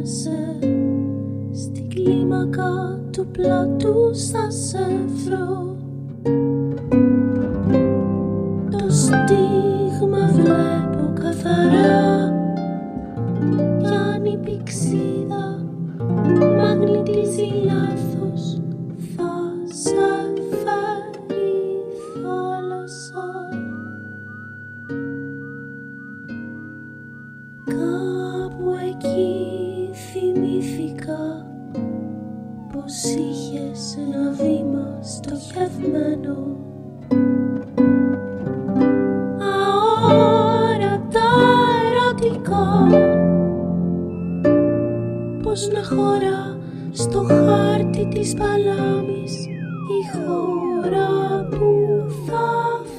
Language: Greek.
χάνεσαι στην κλίμακα του πλατού θα σε βρω. Το στίγμα βλέπω καθαρά, κι αν η πηξίδα μαγνητίζει λάθος θα σε φέρει θάλασσα. Κάπου εκεί θυμήθηκα πως είχες ένα βήμα στοχευμένο, αόρατα ερωτικό, πως να χωρά στο χάρτη της παλάμης η χώρα που θα